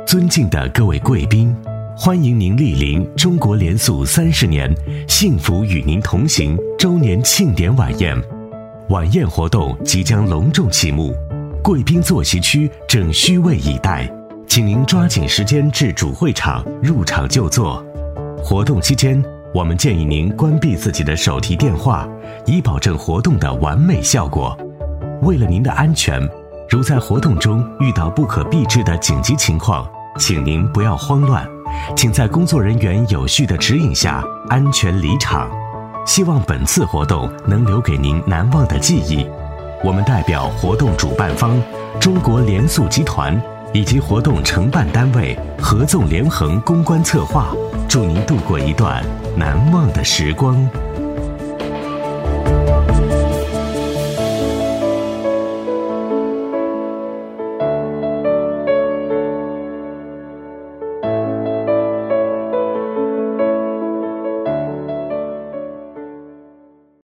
尊敬的各位贵宾，欢迎您莅临中国联塑30年幸福与您同行周年庆典晚宴。晚宴活动即将隆重启幕，贵宾坐席区正虚位以待，请您抓紧时间至主会场入场就座。活动期间，我们建议您关闭自己的手提电话，以保证活动的完美效果。为了您的安全，如在活动中遇到不可避之的紧急情况，请您不要慌乱，请在工作人员有序的指引下安全离场。希望本次活动能留给您难忘的记忆。我们代表活动主办方中国联塑集团以及活动承办单位合纵连横公关策划，祝您度过一段难忘的时光。